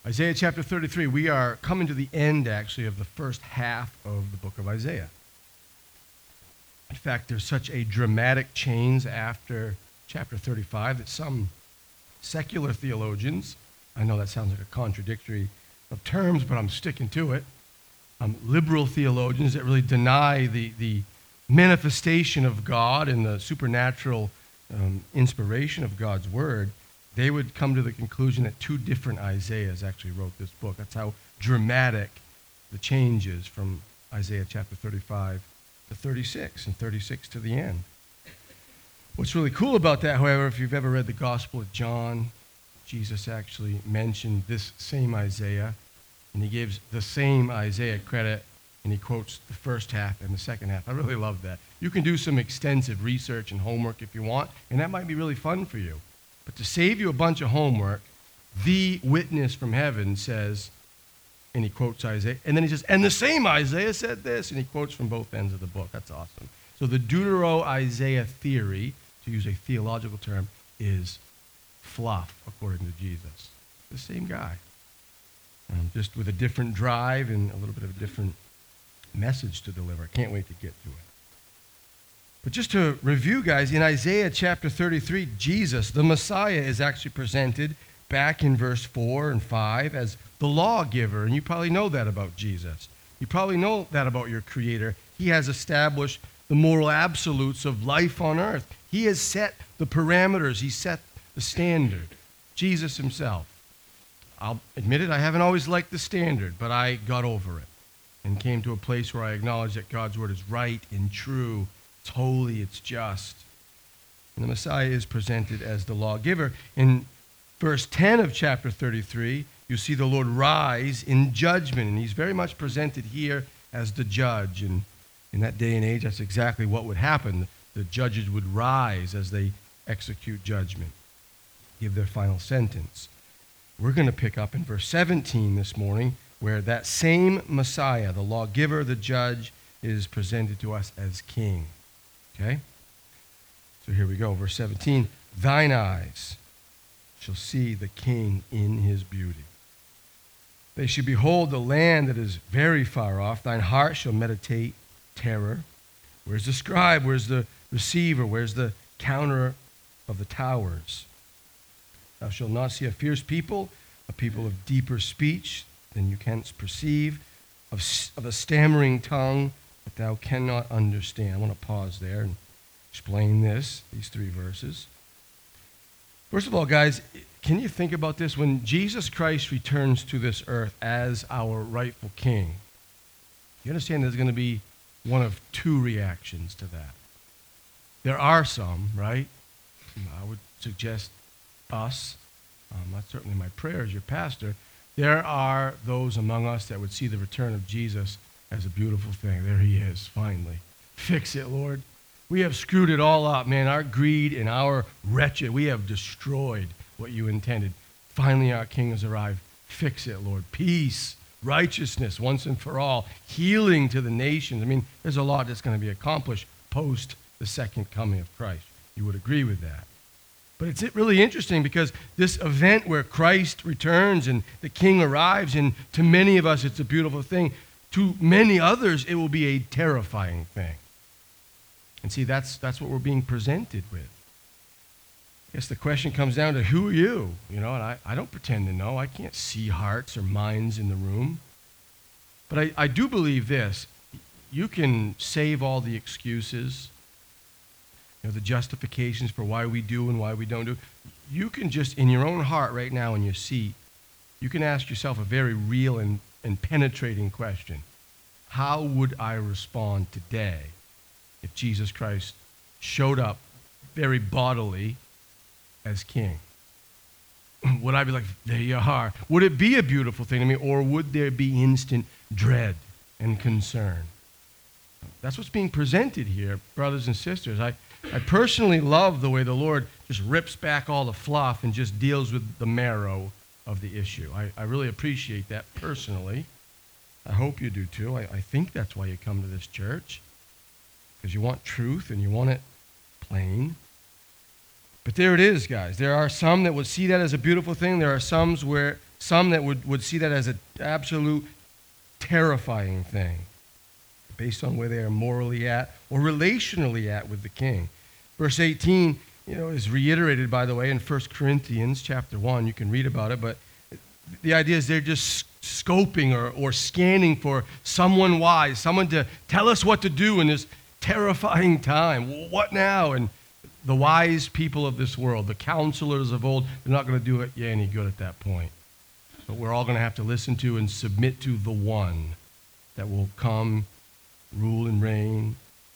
Isaiah chapter 33, we are coming to the end, actually, of the first half of the book of Isaiah. In fact, there's such a dramatic change after chapter 35 that some secular theologians, I know that sounds like a contradictory of terms, but I'm sticking to it, liberal theologians that really deny the manifestation of God and the supernatural inspiration of God's word, they would come to the conclusion that two different Isaiahs actually wrote this book. That's how dramatic the change is from Isaiah chapter 35 to 36, and 36 to the end. What's really cool about that, however, if you've ever read the Gospel of John, Jesus actually mentioned this same Isaiah, and he gives the same Isaiah credit, and he quotes the first half and the second half. I really love that. You can do some extensive research and homework if you want, and that might be really fun for you. But to save you a bunch of homework, the witness from heaven says, and he quotes Isaiah, and then he says, and the same Isaiah said this, and he quotes from both ends of the book. That's awesome. So the Deutero-Isaiah theory, to use a theological term, is fluff, according to Jesus. The same guy. Just with a different drive and a little bit of a different message to deliver. I can't wait to get to it. But just to review, guys, in Isaiah chapter 33, Jesus, the Messiah, is actually presented back in verse 4 and 5 as the lawgiver. And you probably know that about Jesus. You probably know that about your Creator. He has established the moral absolutes of life on earth. He has set the parameters. He set the standard. Jesus himself. I'll admit it, I haven't always liked the standard, but I got over it and came to a place where I acknowledge that God's word is right and true. It's holy, it's just. And the Messiah is presented as the lawgiver. In verse 10 of chapter 33, you see the Lord rise in judgment, and he's very much presented here as the judge. And in that day and age, that's exactly what would happen. The judges would rise as they execute judgment, give their final sentence. We're going to pick up in verse 17 this morning, where that same Messiah, the lawgiver, the judge, is presented to us as king. Okay? So here we go, verse 17. Thine eyes shall see the king in his beauty. They shall behold the land that is very far off. Thine heart shall meditate terror. Where's the scribe? Where's the receiver? Where's the counter of the towers? Thou shalt not see a fierce people, a people of deeper speech than you canst perceive, of a stammering tongue that thou cannot understand. I want to pause there and explain these three verses. First of all, guys, can you think about this? When Jesus Christ returns to this earth as our rightful king, you understand there's going to be one of two reactions to that. There are some, right? I would suggest us, that's certainly my prayer as your pastor, there are those among us that would see the return of Jesus as a beautiful thing. There he is, finally. Fix it, Lord. We have screwed it all up, man. Our greed and our wretched, we have destroyed what you intended. Finally, our King has arrived. Fix it, Lord. Peace, righteousness, once and for all, healing to the nations. I mean, there's a lot that's going to be accomplished post the second coming of Christ. You would agree with that. But it's really interesting because this event where Christ returns and the King arrives, and to many of us it's a beautiful thing. To many others, it will be a terrifying thing. And see, that's what we're being presented with. I guess the question comes down to, who are you? You know, and I don't pretend to know. I can't see hearts or minds in the room. But I do believe this. You can save all the excuses, the justifications for why we do and why we don't do. You can just, in your own heart right now in your seat, you can ask yourself a very real and penetrating question. How would I respond today if Jesus Christ showed up very bodily as king? Would I be like, there you are? Would it be a beautiful thing to me, or would there be instant dread and concern? That's what's being presented here, brothers and sisters. I personally love the way the Lord just rips back all the fluff and just deals with the marrow of the issue. I really appreciate that personally. I hope you do too. I think that's why you come to this church, because you want truth and you want it plain. But there it is, guys. There are some that would see that as a beautiful thing. There are some where some that would see that as an absolute terrifying thing based on where they are morally at or relationally at with the king. Verse 18, is reiterated, by the way, in 1 Corinthians chapter 1. You can read about it, but the idea is they're just scoping or scanning for someone wise, someone to tell us what to do in this terrifying time. What now? And the wise people of this world, the counselors of old, they're not going to do it any good at that point. But we're all going to have to listen to and submit to the one that will come, rule and reign.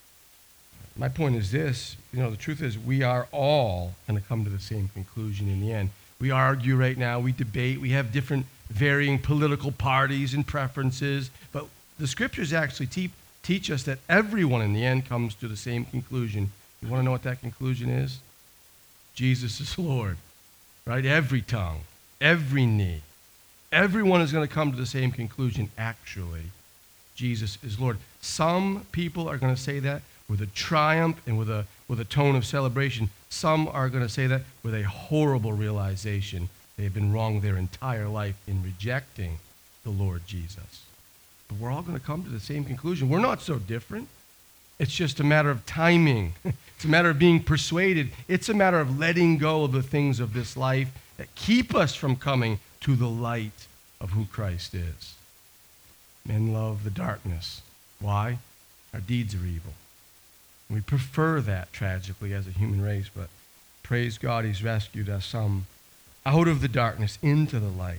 My point is this, the truth is we are all going to come to the same conclusion in the end. We argue right now, we debate, we have different varying political parties and preferences, but the scriptures actually teach us that everyone in the end comes to the same conclusion. You want to know what that conclusion is? Jesus is Lord, right? Every tongue, every knee, everyone is going to come to the same conclusion, actually. Jesus is Lord. Some people are going to say that with a triumph and with a tone of celebration. Some are going to say that with a horrible realization they have been wrong their entire life in rejecting the Lord Jesus. But we're all going to come to the same conclusion. We're not so different. It's just a matter of timing. It's a matter of being persuaded. It's a matter of letting go of the things of this life that keep us from coming to the light of who Christ is. Men love the darkness. Why? Our deeds are evil. We prefer that, tragically, as a human race, but praise God, he's rescued us out of the darkness into the light.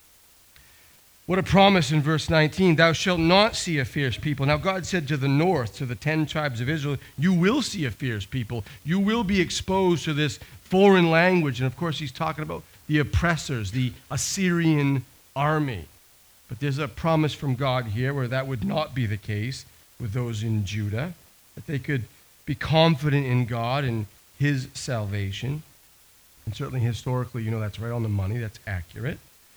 What a promise in verse 19. Thou shalt not see a fierce people. Now God said to the north, to the 10 tribes of Israel, you will see a fierce people. You will be exposed to this foreign language. And of course, he's talking about the oppressors, the Assyrian army. But there's a promise from God here where that would not be the case with those in Judah, that they could be confident in God and his salvation. And certainly historically, that's right on the money. That's accurate.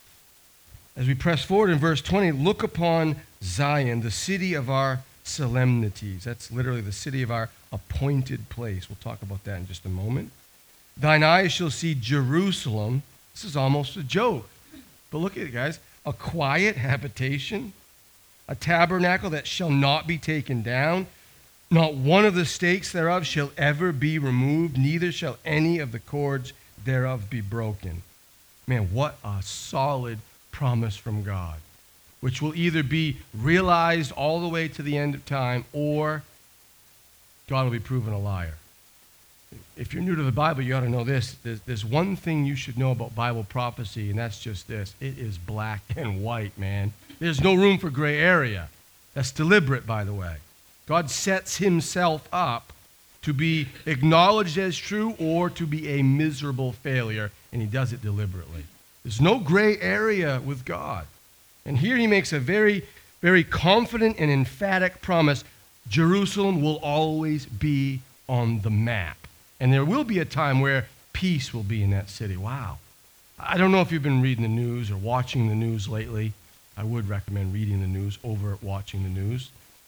As we press forward in verse 20, look upon Zion, the city of our solemnities. That's literally the city of our appointed place. We'll talk about that in just a moment. Thine eyes shall see Jerusalem. This is almost a joke. But look at it, guys. A quiet habitation, a tabernacle that shall not be taken down. Not one of the stakes thereof shall ever be removed, neither shall any of the cords thereof be broken. Man, what a solid promise from God, which will either be realized all the way to the end of time, or God will be proven a liar. If you're new to the Bible, you ought to know this. There's one thing you should know about Bible prophecy, and that's just this. It is black and white, man. There's no room for gray area. That's deliberate, by the way. God sets himself up to be acknowledged as true or to be a miserable failure, and he does it deliberately. There's no gray area with God. And here he makes a very, very confident and emphatic promise. Jerusalem will always be on the map. And there will be a time where peace will be in that city. Wow. I don't know if you've been reading the news or watching the news lately. I would recommend reading the news over watching the news.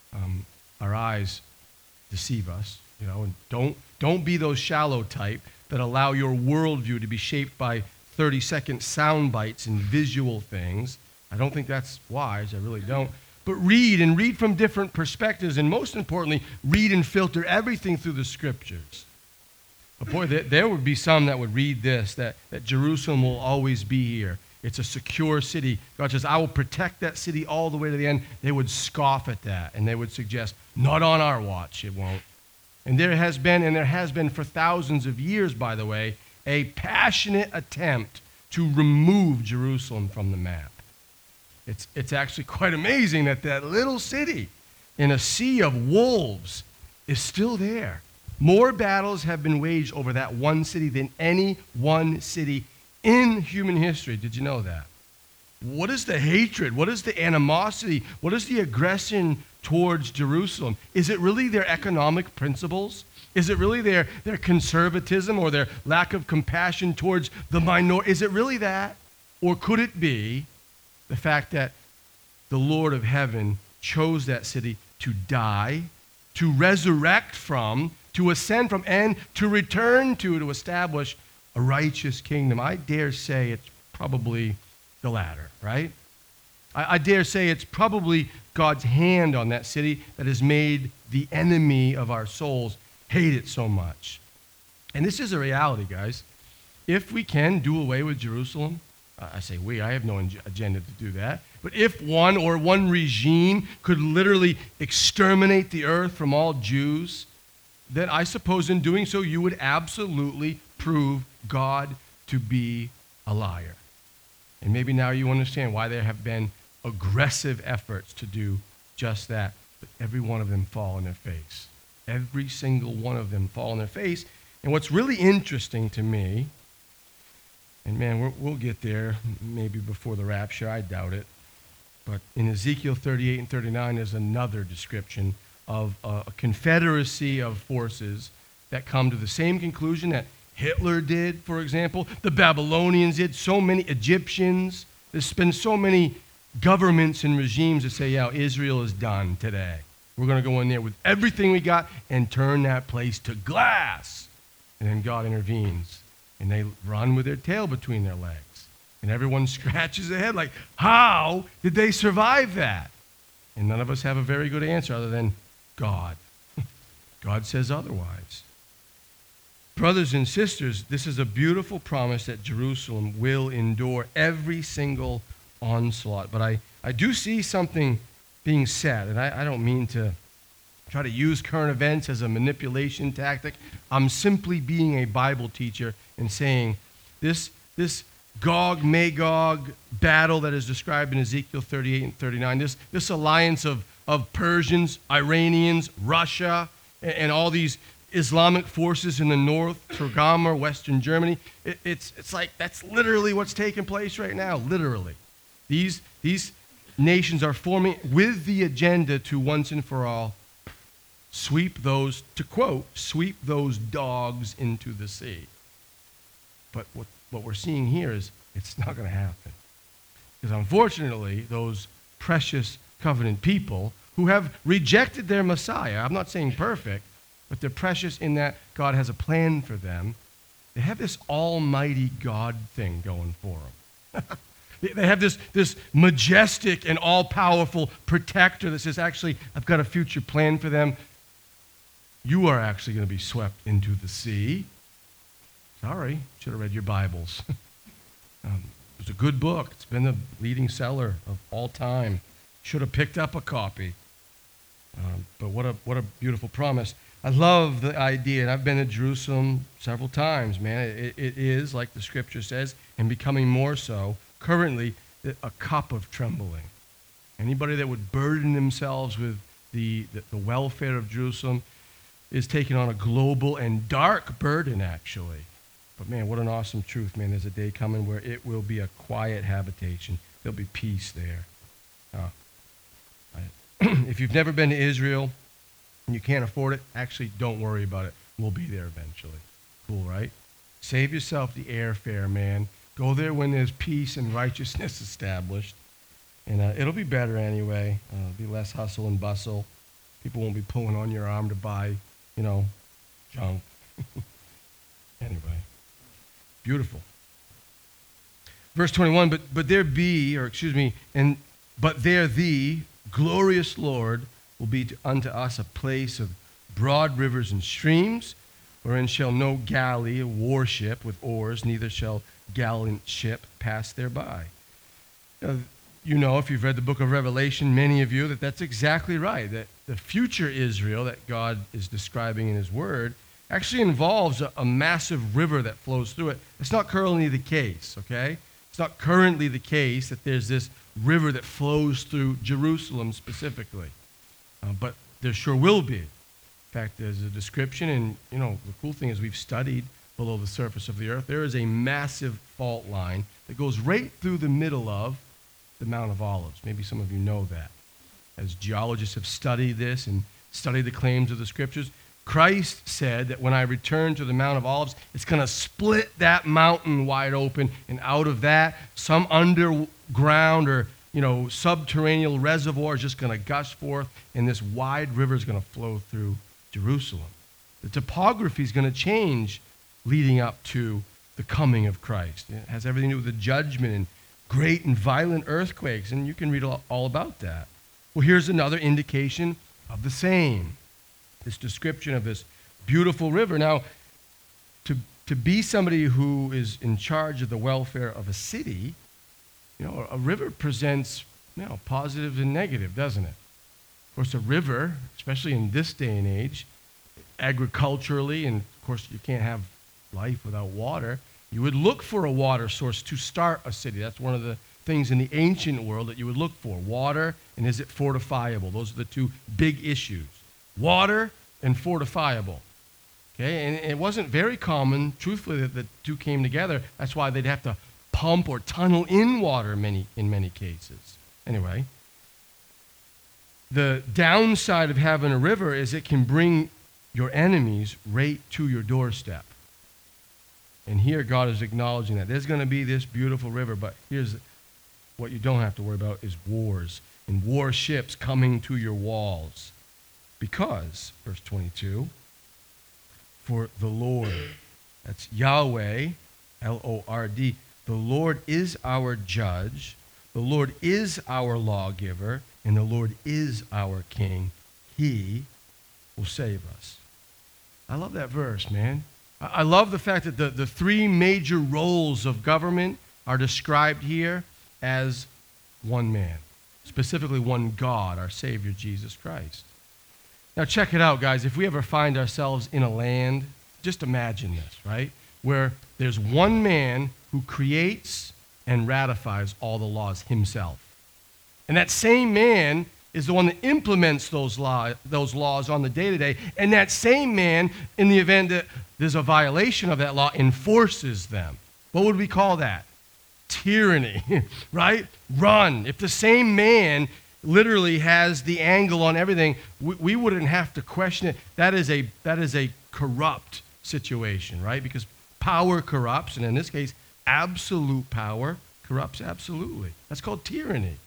Our eyes deceive us, and don't be those shallow type that allow your worldview to be shaped by 30-second sound bites and visual things. I don't think that's wise. I really don't. But read from different perspectives, and most importantly, read and filter everything through the scriptures. But boy, there would be some that would read this, that Jerusalem will always be here. It's a secure city. God says, I will protect that city all the way to the end. They would scoff at that, and they would suggest, not on our watch, it won't. And there has been for thousands of years, by the way, a passionate attempt to remove Jerusalem from the map. It's actually quite amazing that little city in a sea of wolves is still there. More battles have been waged over that one city than any one city in human history. Did you know that? What is the hatred? What is the animosity? What is the aggression towards Jerusalem? Is it really their economic principles? Is it really their conservatism or their lack of compassion towards the minority? Is it really that? Or could it be the fact that the Lord of heaven chose that city to die, to resurrect from, to ascend from, and to return to establish a righteous kingdom? I dare say it's probably the latter, right? I dare say it's probably God's hand on that city that has made the enemy of our souls hate it so much. And this is a reality, guys. If we can do away with Jerusalem, I say we, I have no agenda to do that. But if one regime could literally exterminate the earth from all Jews, then I suppose in doing so you would absolutely prove God to be a liar. And maybe now you understand why there have been aggressive efforts to do just that. But every one of them fall on their face. Every single one of them fall on their face. And what's really interesting to me, and man, we'll get there maybe before the rapture, I doubt it. But in Ezekiel 38 and 39, there's another description of a confederacy of forces that come to the same conclusion that Hitler did, for example. The Babylonians did, so many Egyptians. There's been so many governments and regimes that say, yeah, Israel is done today. We're going to go in there with everything we got and turn that place to glass. And then God intervenes, and they run with their tail between their legs. And everyone scratches their head like, how did they survive that? And none of us have a very good answer other than God. God says otherwise. Brothers and sisters, this is a beautiful promise that Jerusalem will endure every single onslaught. But I do see something being said, and I don't mean to try to use current events as a manipulation tactic. I'm simply being a Bible teacher and saying this Gog-Magog battle that is described in Ezekiel 38 and 39, this alliance of Persians, Iranians, Russia, and all these Islamic forces in the north, Turgama, Western Germany, it's like that's literally what's taking place right now, literally. These nations are forming with the agenda to once and for all sweep those, to quote, sweep those dogs into the sea. But what we're seeing here is it's not going to happen. Because unfortunately, those precious covenant people who have rejected their Messiah, I'm not saying perfect, but they're precious in that God has a plan for them. They have this almighty God thing going for them. They have this majestic and all-powerful protector that says, actually, I've got a future plan for them. You are actually going to be swept into the sea. Sorry, should have read your Bibles. It's a good book. It's been the leading seller of all time. Should have picked up a copy. But what a beautiful promise. I love the idea, and I've been to Jerusalem several times, man. It is, like the scripture says, and becoming more so, currently, a cup of trembling. Anybody that would burden themselves with the welfare of Jerusalem is taking on a global and dark burden, actually. But man, what an awesome truth, man. There's a day coming where it will be a quiet habitation. There'll be peace there. If you've never been to Israel and you can't afford it, actually don't worry about it. We'll be there eventually. Cool, right? Save yourself the airfare, man. Go there when there's peace and righteousness established. And it'll be better anyway. It'll be less hustle and bustle. People won't be pulling on your arm to buy, junk. Anyway, beautiful. Verse 21, but there the glorious Lord will be unto us a place of broad rivers and streams, wherein shall no galley, a warship with oars, neither shall gallant ship pass thereby. If you've read the book of Revelation, many of you, that's exactly right. That the future Israel that God is describing in his word actually involves a massive river that flows through it. It's not currently the case, okay? It's not currently the case that there's this river that flows through Jerusalem specifically. But there sure will be. In fact, there's a description, and the cool thing is we've studied below the surface of the earth. There is a massive fault line that goes right through the middle of the Mount of Olives. Maybe some of you know that. As geologists have studied this and studied the claims of the scriptures, Christ said that when I return to the Mount of Olives, it's going to split that mountain wide open, and out of that, some underground or subterranean reservoir is just going to gush forth, and this wide river is going to flow through Jerusalem. The topography is going to change leading up to the coming of Christ. It has everything to do with the judgment and great and violent earthquakes, and you can read all about that. Well, here's another indication of the same, this description of this beautiful river. Now, to be somebody who is in charge of the welfare of a city, a river presents, positive and negative, doesn't it? Of course, a river, especially in this day and age, agriculturally, and of course you can't have life without water, you would look for a water source to start a city. That's one of the things in the ancient world that you would look for. Water, and is it fortifiable? Those are the two big issues. Water and fortifiable. Okay, and it wasn't very common, truthfully, that the two came together. That's why they'd have to pump or tunnel in water in many cases. Anyway, the downside of having a river is it can bring your enemies right to your doorstep. And here God is acknowledging that. There's going to be this beautiful river, but here's what you don't have to worry about is wars and warships coming to your walls. Because, verse 22, for the Lord, that's Yahweh, Lord, the Lord is our judge, the Lord is our lawgiver, and the Lord is our king. He will save us. I love that verse, man. I love the fact that the three major roles of government are described here as one man, specifically one God, our Savior, Jesus Christ. Now check it out, guys. If we ever find ourselves in a land, just imagine this, right? Where there's one man who creates and ratifies all the laws himself. And that same man is the one that implements those laws on the day-to-day. And that same man, in the event that there's a violation of that law, enforces them. What would we call that? Tyranny, right? Run. If the same man literally has the angle on everything, we wouldn't have to question it. That is a corrupt situation, right? Because power corrupts, and in this case, absolute power corrupts absolutely. That's called tyranny.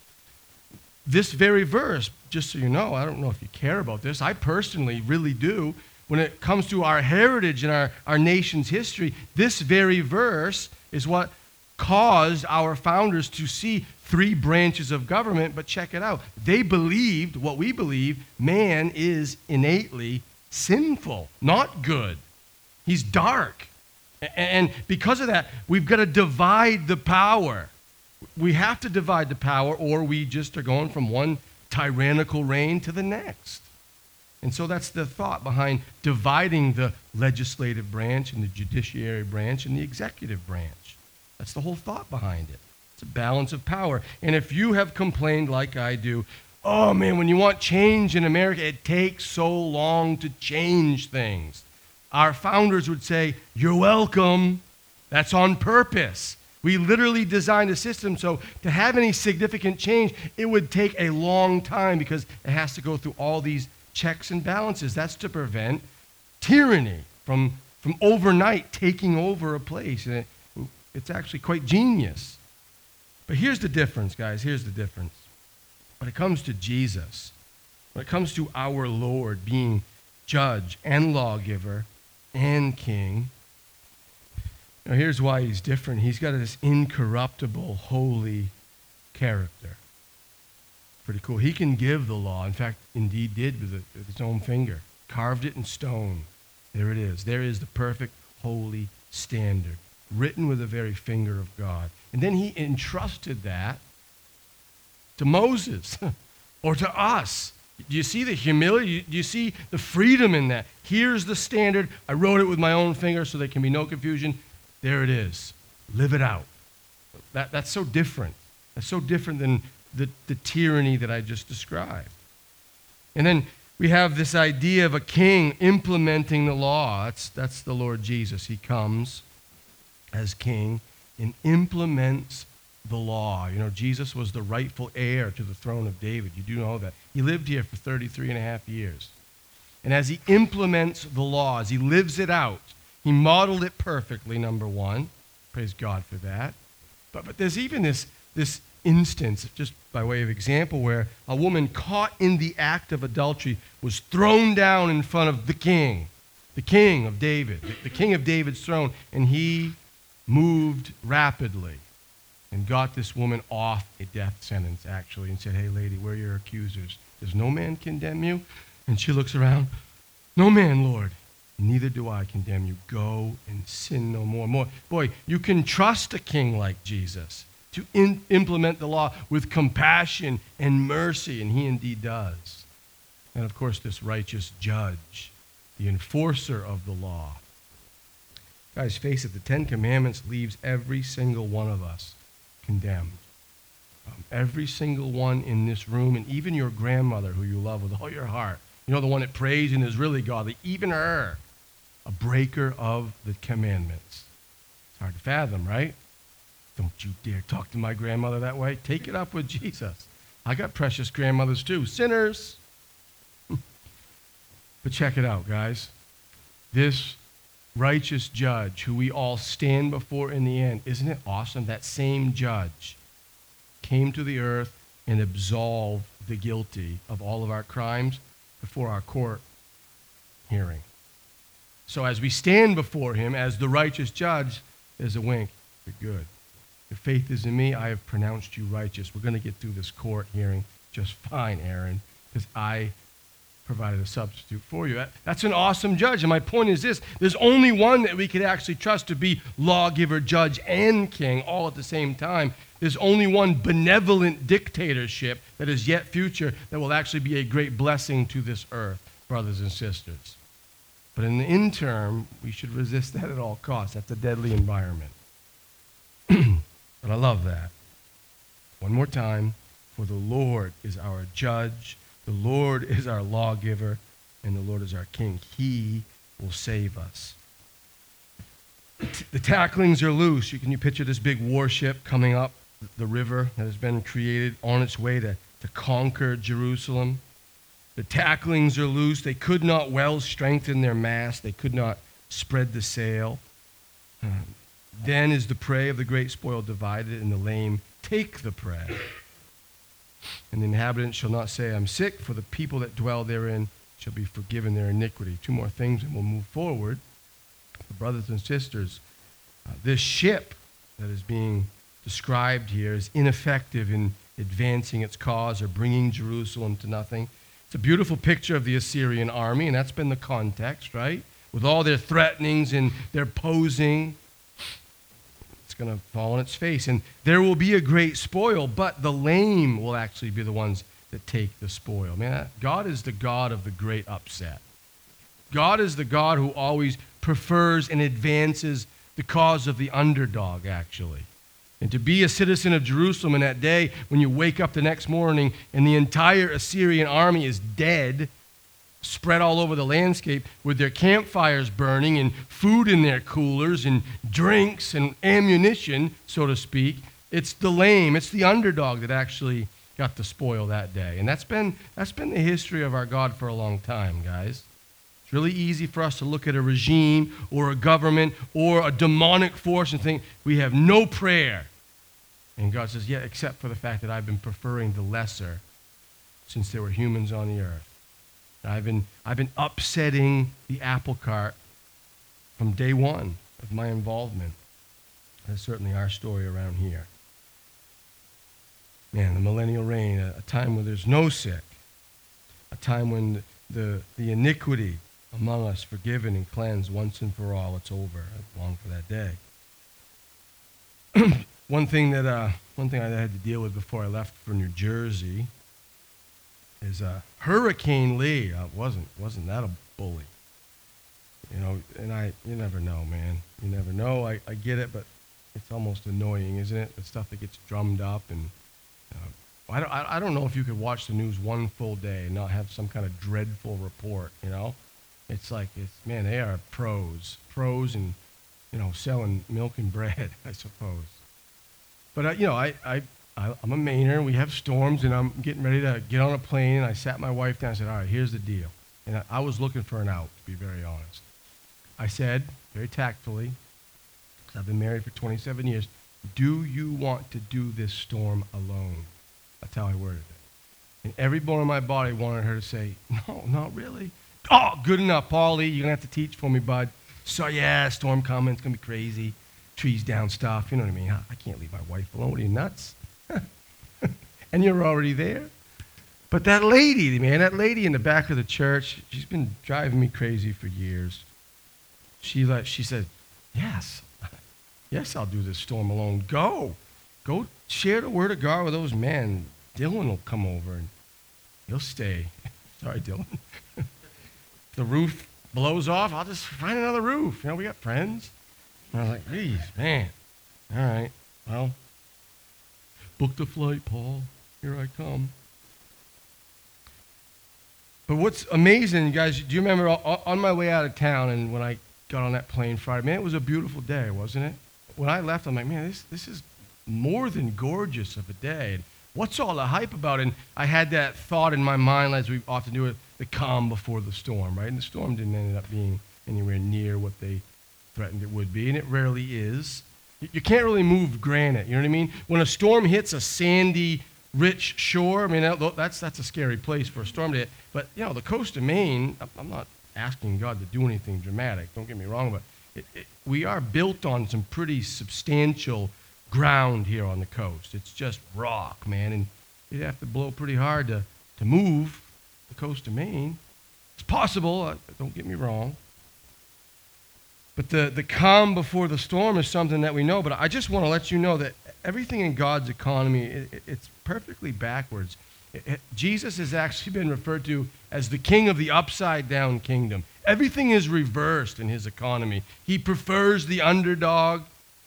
This very verse, just so you know, I don't know if you care about this, I personally really do. When it comes to our heritage and our nation's history, this very verse is what caused our founders to see three branches of government. But check it out. They believed what we believe: man is innately sinful, not good. He's dark. And because of that, we've got to divide the power. We have to divide the power, or we just are going from one tyrannical reign to the next. And so that's the thought behind dividing the legislative branch and the judiciary branch and the executive branch. That's the whole thought behind it. It's a balance of power. And if you have complained like I do, oh man, when you want change in America, it takes so long to change things. Our founders would say, you're welcome. That's on purpose. We literally designed a system so to have any significant change, it would take a long time because it has to go through all these checks and balances. That's to prevent tyranny from overnight taking over a place. And it's actually quite genius. But here's the difference, guys. Here's the difference. When it comes to Jesus, when it comes to our Lord being judge and lawgiver and king, now here's why he's different. He's got this incorruptible, holy character. Pretty cool. He can give the law. In fact, indeed did with his own finger. Carved it in stone. There it is. There is the perfect, holy standard, written with the very finger of God. And then he entrusted that to Moses or to us. Do you see the humility? Do you see the freedom in that? Here's the standard. I wrote it with my own finger so there can be no confusion. There it is. Live it out. That's so different. That's so different than the tyranny that I just described. And then we have this idea of a king implementing the law. That's the Lord Jesus. He comes as king and implements the law. You know, Jesus was the rightful heir to the throne of David. You do know that. He lived here for 33 and a half years. And as he implements the law, as he lives it out, he modeled it perfectly, number one. Praise God for that. But there's even this instance, just by way of example, where a woman caught in the act of adultery was thrown down in front of the king of David, the king of David's throne, and he moved rapidly. and got this woman off a death sentence, actually, and said, hey, lady, where are your accusers? Does no man condemn you? And she looks around, no man, Lord. Neither do I condemn you. Go and sin no more. Boy, you can trust a king like Jesus to implement the law with compassion and mercy, and he indeed does. And of course, this righteous judge, the enforcer of the law. Guys, face it, the Ten Commandments leaves every single one of us condemned. Every single one in this room, and even your grandmother who you love with all your heart, you know, the one that prays and is really godly, even her, a breaker of the commandments. It's hard to fathom, right? Don't you dare talk to my grandmother that way. Take it up with Jesus. I got precious grandmothers too, sinners. But check it out, guys. This righteous judge who we all stand before in the end, isn't it awesome? That same judge came to the earth and absolved the guilty of all of our crimes before our court hearing. So as we stand before him as the righteous judge, there's a wink. You're good. Your faith is in me. I have pronounced you righteous. We're going to get through this court hearing just fine, Aaron, because I provided a substitute for you. That's an awesome judge. And my point is this. There's only one that we could actually trust to be lawgiver, judge, and king all at the same time. There's only one benevolent dictatorship that is yet future that will actually be a great blessing to this earth, brothers and sisters. But in the interim, we should resist that at all costs. That's a deadly environment. But I love that. One more time. For the Lord is our judge, the Lord is our lawgiver, and the Lord is our king. He will save us. The tacklings are loose. Can you picture this big warship coming up the river that has been created on its way to conquer Jerusalem? The tacklings are loose. They could not well strengthen their mast. They could not spread the sail. Then is the prey of the great spoil divided, and the lame take the prey. And the inhabitants shall not say, I'm sick, for the people that dwell therein shall be forgiven their iniquity. Two more things, and we'll move forward. Brothers and sisters, this ship that is being described here is ineffective in advancing its cause or bringing Jerusalem to nothing. It's a beautiful picture of the Assyrian army, and that's been the context, right? With all their threatenings and their posing, it's going to fall on its face. And there will be a great spoil, but the lame will actually be the ones that take the spoil. Man, God is the God of the great upset. God is the God who always prefers and advances the cause of the underdog, actually. And to be a citizen of Jerusalem in that day, when you wake up the next morning and the entire Assyrian army is dead, spread all over the landscape with their campfires burning and food in their coolers and drinks and ammunition, so to speak, it's the lame, it's the underdog that actually got the spoil that day. And that's been the history of our God for a long time, guys. It's really easy for us to look at a regime or a government or a demonic force and think we have no prayer. And God says, yeah, except for the fact that I've been preferring the lesser since there were humans on the earth. I've been upsetting the apple cart from day one of my involvement. That's certainly our story around here. Man, the millennial reign, a time where there's no sick, a time when the iniquity among us forgiven and cleansed once and for all. It's over. I long for that day. One thing I had to deal with before I left for New Jersey is Hurricane Lee. Wasn't that a bully? You know, and you never know, man. You never know. I get it, but it's almost annoying, isn't it? The stuff that gets drummed up, and I don't know if you could watch the news one full day and not have some kind of dreadful report. You know. It's like, man, they are pros in, selling milk and bread, I suppose. But, I'm a Mainer. We have storms, and I'm getting ready to get on a plane, and I sat my wife down and said, all right, here's the deal. And I was looking for an out, to be very honest. I said, very tactfully, because I've been married for 27 years, do you want to do this storm alone? That's how I worded it. And every bone in my body wanted her to say, no, not really. Oh, good enough, Paulie. You're going to have to teach for me, bud. So, yeah, storm coming. It's going to be crazy. trees down stuff. You know what I mean? I can't leave my wife alone. What are you, nuts? And you're already there. But that lady, man, that lady in the back of the church, she's been driving me crazy for years. She said, yes, I'll do this storm alone. Go share the word of God with those men. Dylan will come over and he'll stay. Sorry, Dylan. The roof blows off, I'll just find another roof. We got friends. And I was like, geez, man. All right, well, book the flight, Paul. Here I come. But what's amazing, guys, do you remember on my way out of town and when I got on that plane Friday, man, it was a beautiful day, wasn't it? When I left, I'm like, man, this is more than gorgeous of a day. And what's all the hype about? And I had that thought in my mind, as we often do it, the calm before the storm, right? And the storm didn't end up being anywhere near what they threatened it would be, and it rarely is. You can't really move granite, you know what I mean? When a storm hits a sandy, rich shore, I mean, that's a scary place for a storm to hit. But, the coast of Maine, I'm not asking God to do anything dramatic, don't get me wrong, but we are built on some pretty substantial ground here on the coast. It's just rock, man, and you'd have to blow pretty hard to move the coast of Maine. It's possible, don't get me wrong. But the calm before the storm is something that we know, but I just want to let you know that everything in God's economy, it's perfectly backwards. Jesus has actually been referred to as the king of the upside-down kingdom. Everything is reversed in his economy. He prefers the underdog.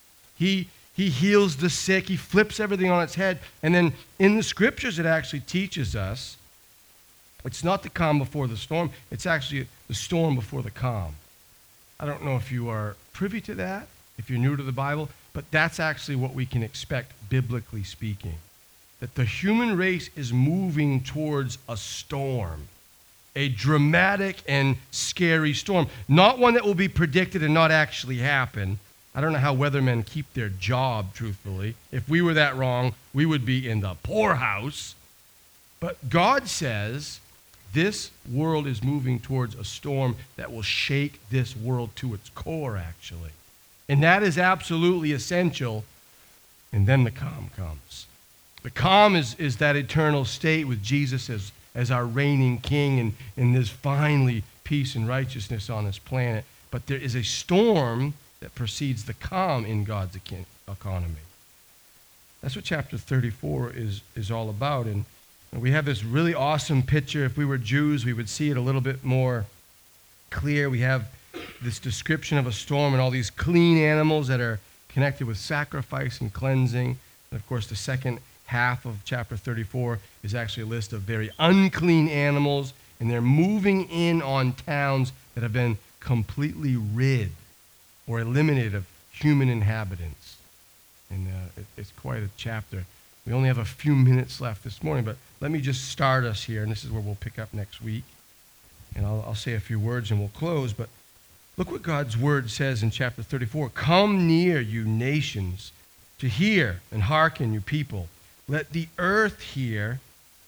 He heals the sick. He flips everything on its head. And then in the scriptures, it actually teaches us it's not the calm before the storm. It's actually the storm before the calm. I don't know if you are privy to that, if you're new to the Bible, but that's actually what we can expect biblically speaking. That the human race is moving towards a storm, a dramatic and scary storm. Not one that will be predicted and not actually happen. I don't know how weathermen keep their job, truthfully. If we were that wrong, we would be in the poorhouse. But God says this world is moving towards a storm that will shake this world to its core, actually. And that is absolutely essential. And then the calm comes. The calm is that eternal state with Jesus as our reigning king, and there's finally peace and righteousness on this planet. But there is a storm that precedes the calm in God's economy. That's what chapter 34 is all about. And we have this really awesome picture. If we were Jews, we would see it a little bit more clear. We have this description of a storm and all these clean animals that are connected with sacrifice and cleansing. And of course, the second half of chapter 34 is actually a list of very unclean animals, and they're moving in on towns that have been completely rid or eliminated of human inhabitants. And it's quite a chapter. We only have a few minutes left this morning, but let me just start us here, and this is where we'll pick up next week. And I'll say a few words and we'll close, but look what God's word says in chapter 34. Come near, you nations, to hear and hearken, you people. Let the earth hear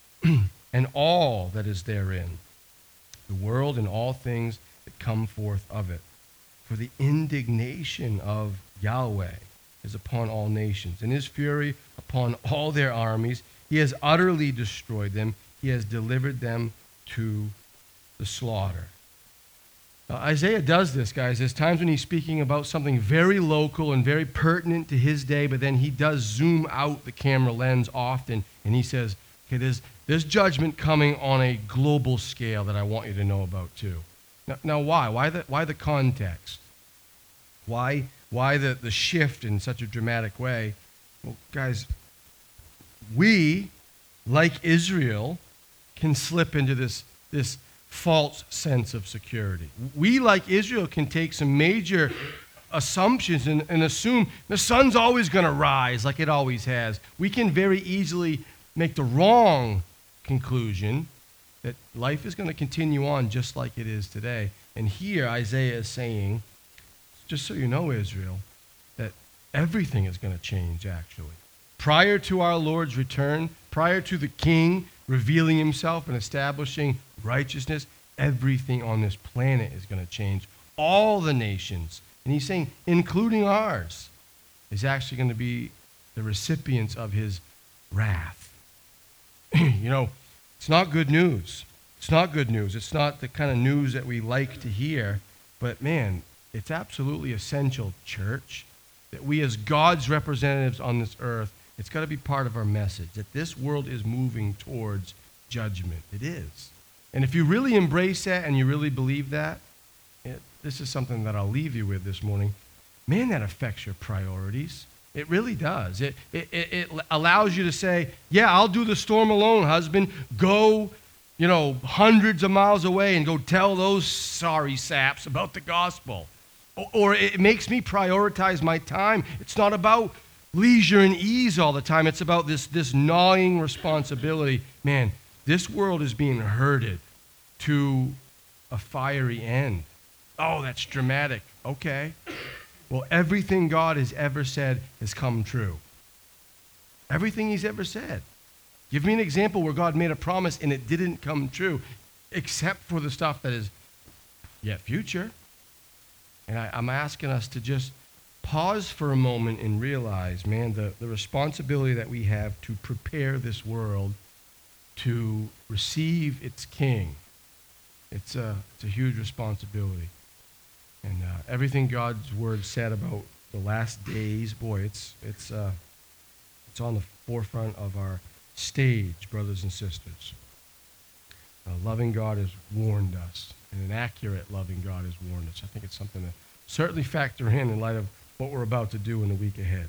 and all that is therein, the world and all things that come forth of it. For the indignation of Yahweh is upon all nations, and his fury upon all their armies. He has utterly destroyed them. He has delivered them to the slaughter. Isaiah does this, guys. There's times when he's speaking about something very local and very pertinent to his day, but then he does zoom out the camera lens often, and he says, okay, there's judgment coming on a global scale that I want you to know about too. Now why? Why the context? Why the shift in such a dramatic way? Well, guys, we, like Israel, can slip into this false sense of security. We, like Israel, can take some major assumptions and assume the sun's always going to rise like it always has. We can very easily make the wrong conclusion that life is going to continue on just like it is today. And here Isaiah is saying, just so you know, Israel, that everything is going to change, actually. Prior to our Lord's return, prior to the king revealing himself and establishing righteousness, everything on this planet is going to change. All the nations. And he's saying, including ours. is actually going to be the recipients of his wrath. It's not good news. It's not good news. It's not the kind of news that we like to hear. But, man, it's absolutely essential, church, that we as God's representatives on this earth, it's got to be part of our message, that this world is moving towards judgment. It is. And if you really embrace that and you really believe that, this is something that I'll leave you with this morning. Man, that affects your priorities. It really does. It allows you to say, yeah, I'll do the storm alone, husband. Go, hundreds of miles away and go tell those sorry saps about the gospel. Or it makes me prioritize my time. It's not about leisure and ease all the time. It's about this gnawing responsibility. Man, this world is being herded to a fiery end. Oh, that's dramatic. Okay. Well, everything God has ever said has come true. Everything he's ever said. Give me an example where God made a promise and it didn't come true, except for the stuff that is yet future. And I'm asking us to just pause for a moment and realize, man, the responsibility that we have to prepare this world to receive its king. It's a huge responsibility. And everything God's word said about the last days, boy, it's on the forefront of our stage, brothers and sisters. A loving God has warned us, and an accurate loving God has warned us. I think it's something to certainly factor in light of what we're about to do in the week ahead.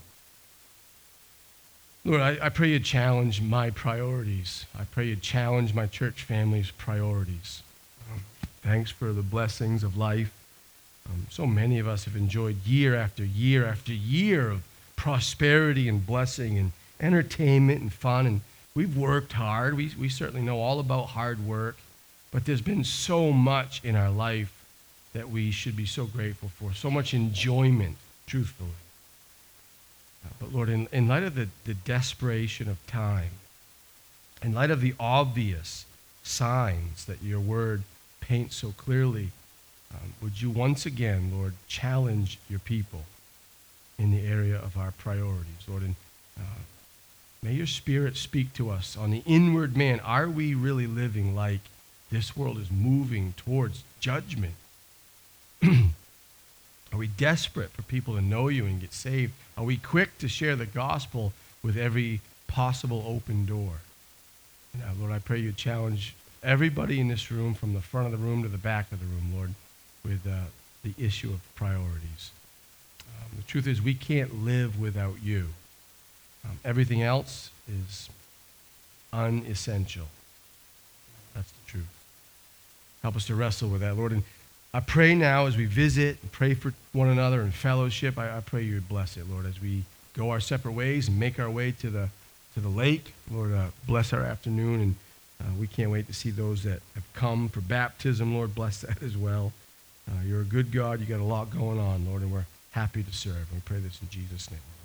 Lord, I pray you challenge my priorities. I pray you challenge my church family's priorities. Thanks for the blessings of life. So many of us have enjoyed year after year after year of prosperity and blessing and entertainment and fun, and we've worked hard. We certainly know all about hard work, but there's been so much in our life that we should be so grateful for, so much enjoyment, truthfully. But Lord, in light of the desperation of time, in light of the obvious signs that your word paints so clearly, would you once again, Lord, challenge your people in the area of our priorities, Lord, and may your Spirit speak to us on the inward man. Are we really living like this world is moving towards judgment? Are we desperate for people to know you and get saved? Are we quick to share the gospel with every possible open door? Lord, I pray you challenge everybody in this room, from the front of the room to the back of the room, Lord, with the issue of priorities. The truth is, we can't live without you. Everything else is unessential. That's the truth. Help us to wrestle with that, Lord. And I pray now as we visit and pray for one another in fellowship, I pray you would bless it, Lord, as we go our separate ways and make our way to the lake. Lord, bless our afternoon, and we can't wait to see those that have come for baptism. Lord, bless that as well. You're a good God. You got a lot going on, Lord, and we're happy to serve. We pray this in Jesus' name.